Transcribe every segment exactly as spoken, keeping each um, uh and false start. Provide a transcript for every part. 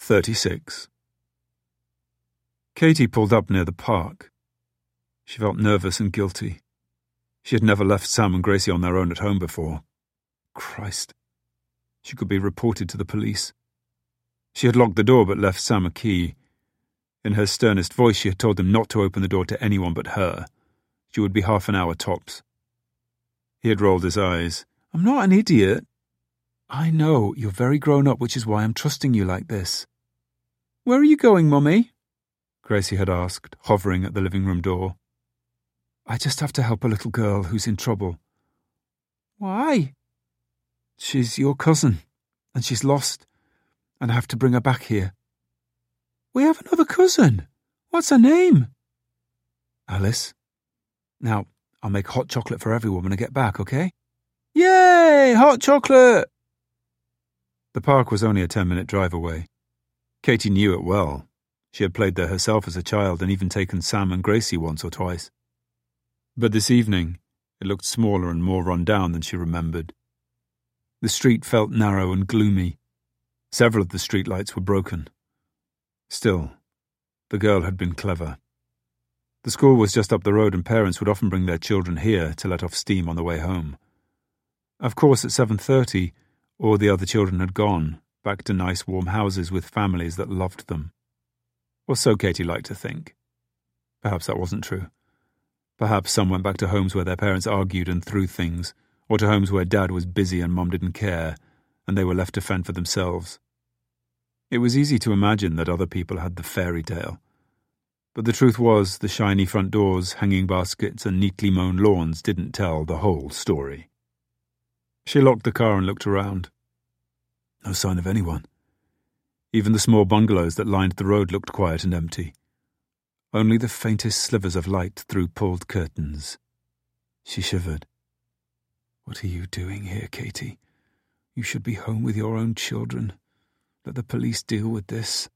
thirty-six. Katie pulled up near the park. She felt nervous and guilty. She had never left Sam and Gracie on their own at home before. Christ. She could be reported to the police. She had locked the door but left Sam a key. In her sternest voice she had told him not to open the door to anyone but her. She would be half an hour tops. He had rolled his eyes. "I'm not an idiot." "I know, you're very grown up, which is why I'm trusting you like this." "Where are you going, Mummy?" Gracie had asked, hovering at the living room door. "I just have to help a little girl who's in trouble." "Why?" "She's your cousin, and she's lost, and I have to bring her back here." "We have another cousin. What's her name?" "Alice. Now, I'll make hot chocolate for everyone when I get back, okay?" "Yay! Hot chocolate!" The park was only a ten-minute drive away. Katie knew it well. She had played there herself as a child and even taken Sam and Gracie once or twice. But this evening, it looked smaller and more run down than she remembered. The street felt narrow and gloomy. Several of the streetlights were broken. Still, the girl had been clever. The school was just up the road and parents would often bring their children here to let off steam on the way home. Of course, at seven thirty, all the other children had gone, back to nice warm houses with families that loved them. Or so Katie liked to think. Perhaps that wasn't true. Perhaps some went back to homes where their parents argued and threw things, or to homes where Dad was busy and Mum didn't care, and they were left to fend for themselves. It was easy to imagine that other people had the fairy tale. But the truth was, the shiny front doors, hanging baskets, and neatly mown lawns didn't tell the whole story. She locked the car and looked around. No sign of anyone. Even the small bungalows that lined the road looked quiet and empty. Only the faintest slivers of light through pulled curtains. She shivered. "What are you doing here, Katie? You should be home with your own children. Let the police deal with this."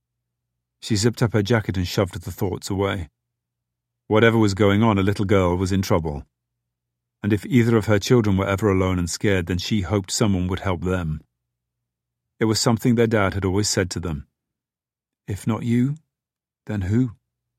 She zipped up her jacket and shoved the thoughts away. Whatever was going on, a little girl was in trouble. And if either of her children were ever alone and scared, then she hoped someone would help them. It was something their dad had always said to them. If not you, then who?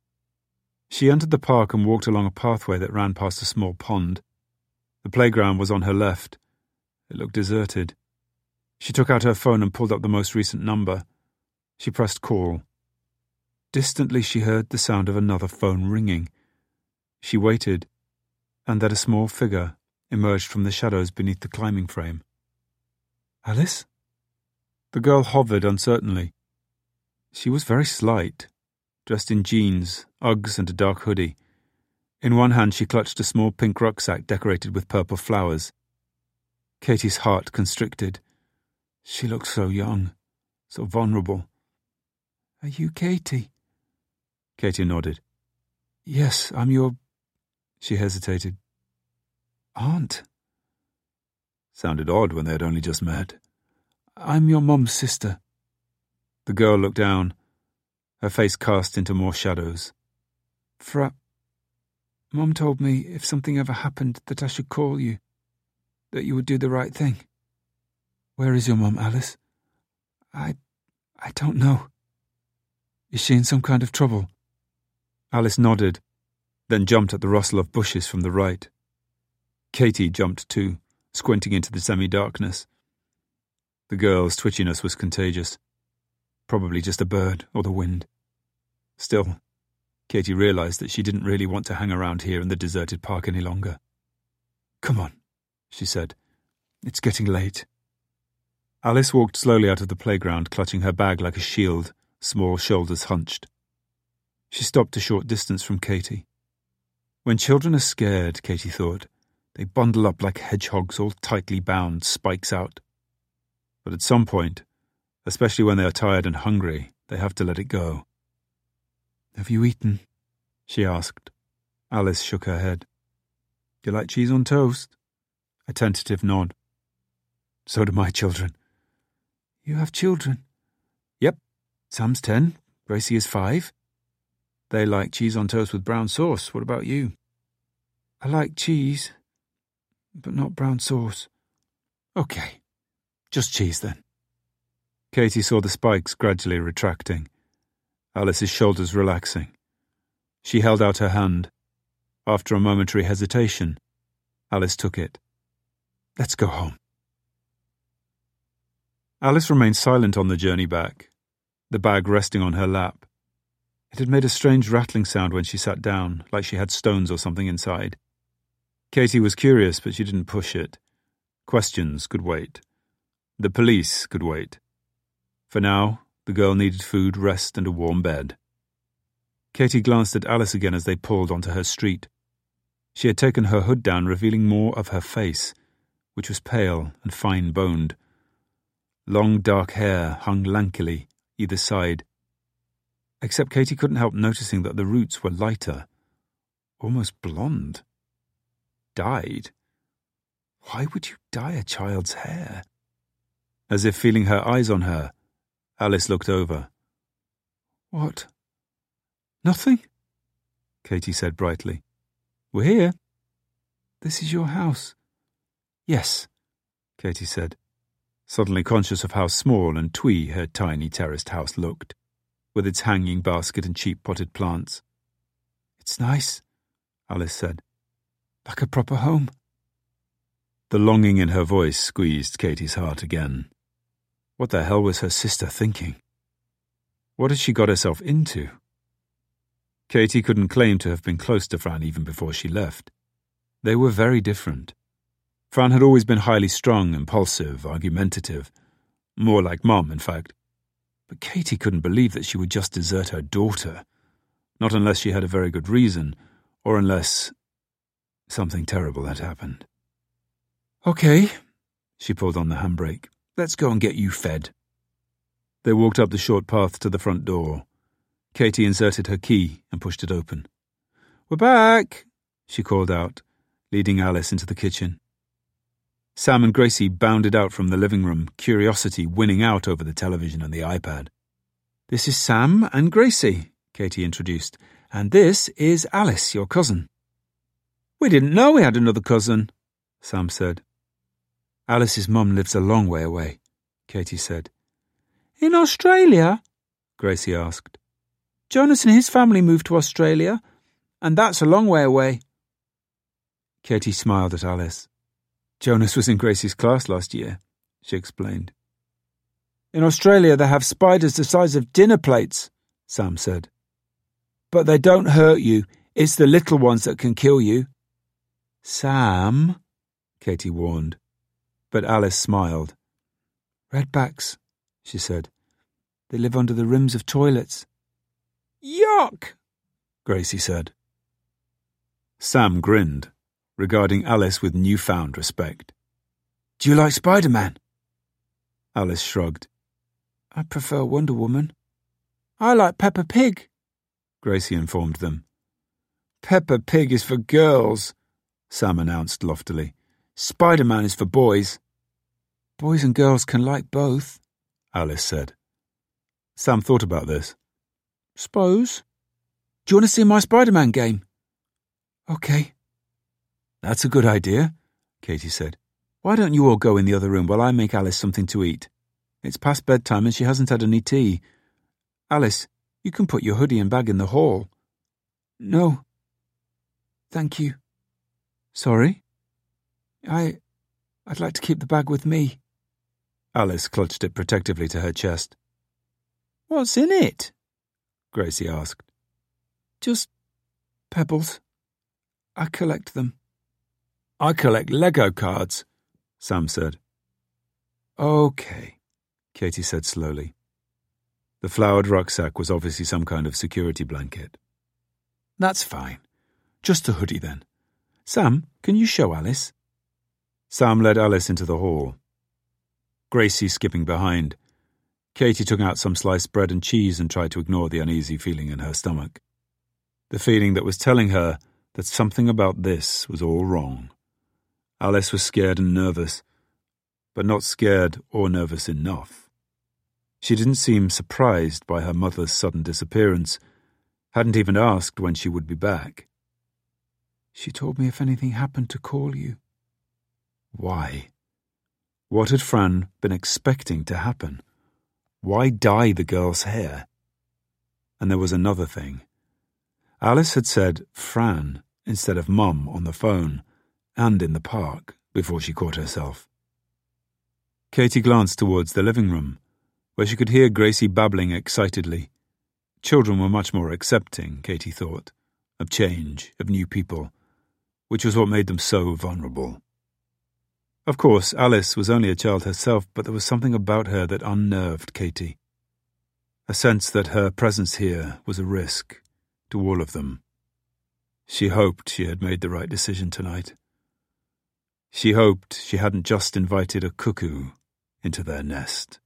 She entered the park and walked along a pathway that ran past a small pond. The playground was on her left. It looked deserted. She took out her phone and pulled up the most recent number. She pressed call. Distantly she heard the sound of another phone ringing. She waited, and then a small figure emerged from the shadows beneath the climbing frame. "Alice?" The girl hovered uncertainly. She was very slight, dressed in jeans, Uggs and a dark hoodie. In one hand she clutched a small pink rucksack decorated with purple flowers. Katie's heart constricted. She looked so young, so vulnerable. "Are you Katie?" Katie nodded. "Yes, I'm your..." She hesitated. "Aunt?" Sounded odd when they had only just met. "I'm your mum's sister." The girl looked down, her face cast into more shadows. Fra... Mum told me if something ever happened that I should call you, that you would do the right thing. Where is your mum, Alice? I... I don't know. Is she in some kind of trouble? Alice nodded, then jumped at the rustle of bushes from the right. Katie jumped too, squinting into the semi-darkness. The girl's twitchiness was contagious. Probably just a bird or the wind. Still, Katie realized that she didn't really want to hang around here in the deserted park any longer. "Come on," she said. "It's getting late." Alice walked slowly out of the playground, clutching her bag like a shield, small shoulders hunched. She stopped a short distance from Katie. When children are scared, Katie thought, they bundle up like hedgehogs all tightly bound, spikes out. But at some point, especially when they are tired and hungry, they have to let it go. "Have you eaten?" she asked. Alice shook her head. "Do you like cheese on toast?" A tentative nod. "So do my children." "You have children?" "Yep. Sam's ten. Gracie is five. They like cheese on toast with brown sauce. What about you?" "I like cheese, but not brown sauce." "Okay. Just cheese, then." Katie saw the spikes gradually retracting, Alice's shoulders relaxing. She held out her hand. After a momentary hesitation, Alice took it. "Let's go home." Alice remained silent on the journey back, the bag resting on her lap. It had made a strange rattling sound when she sat down, like she had stones or something inside. Katie was curious, but she didn't push it. Questions could wait. The police could wait. For now, the girl needed food, rest, and a warm bed. Katie glanced at Alice again as they pulled onto her street. She had taken her hood down, revealing more of her face, which was pale and fine-boned. Long dark hair hung lankily either side. Except Katie couldn't help noticing that the roots were lighter, almost blonde. Dyed? Why would you dye a child's hair? As if feeling her eyes on her, Alice looked over. "What? Nothing?" Katie said brightly. "We're here." "This is your house?" "Yes," Katie said, suddenly conscious of how small and twee her tiny terraced house looked, with its hanging basket and cheap potted plants. "It's nice," Alice said. "Like a proper home." The longing in her voice squeezed Katie's heart again. What the hell was her sister thinking? What had she got herself into? Katie couldn't claim to have been close to Fran even before she left. They were very different. Fran had always been highly strung, impulsive, argumentative. More like Mom, in fact. But Katie couldn't believe that she would just desert her daughter. Not unless she had a very good reason, or unless something terrible had happened. "Okay," she pulled on the handbrake. "Let's go and get you fed." They walked up the short path to the front door. Katie inserted her key and pushed it open. "We're back," she called out, leading Alice into the kitchen. Sam and Gracie bounded out from the living room, curiosity winning out over the television and the iPad. "This is Sam and Gracie," Katie introduced, "and this is Alice, your cousin." "We didn't know we had another cousin," Sam said. "Alice's mum lives a long way away," Katie said. "In Australia?" Gracie asked. "Jonas and his family moved to Australia, and that's a long way away." Katie smiled at Alice. "Jonas was in Gracie's class last year," she explained. "In Australia they have spiders the size of dinner plates," Sam said. "But they don't hurt you. It's the little ones that can kill you." "Sam," Katie warned. But Alice smiled. "Redbacks," she said. "They live under the rims of toilets." "Yuck," Gracie said. Sam grinned, regarding Alice with newfound respect. "Do you like Spider-Man?" Alice shrugged. "I prefer Wonder Woman." "I like Peppa Pig," Gracie informed them. "Peppa Pig is for girls," Sam announced loftily. "Spider-Man is for boys." "Boys and girls can like both," Alice said. Sam thought about this. "Suppose. Do you want to see my Spider-Man game?" "Okay." "That's a good idea," Katie said. "Why don't you all go in the other room while I make Alice something to eat? It's past bedtime and she hasn't had any tea. Alice, you can put your hoodie and bag in the hall." "No. Thank you." "Sorry?" I... I'd like to keep the bag with me." Alice clutched it protectively to her chest. "What's in it?" Gracie asked. "Just pebbles. I collect them." "I collect Lego cards," Sam said. "Okay," Katie said slowly. The flowered rucksack was obviously some kind of security blanket. "That's fine. Just a hoodie then. Sam, can you show Alice?" Sam led Alice into the hall. Gracie skipping behind. Katie took out some sliced bread and cheese and tried to ignore the uneasy feeling in her stomach. The feeling that was telling her that something about this was all wrong. Alice was scared and nervous, but not scared or nervous enough. She didn't seem surprised by her mother's sudden disappearance, hadn't even asked when she would be back. "She told me if anything happened to call you." Why? What had Fran been expecting to happen? Why dye the girl's hair? And there was another thing. Alice had said Fran instead of Mum on the phone, and in the park, before she caught herself. Katy glanced towards the living room, where she could hear Gracie babbling excitedly. Children were much more accepting, Katy thought, of change, of new people, which was what made them so vulnerable. Of course, Alice was only a child herself, but there was something about her that unnerved Katy. A sense that her presence here was a risk to all of them. She hoped she had made the right decision tonight. She hoped she hadn't just invited a cuckoo into their nest.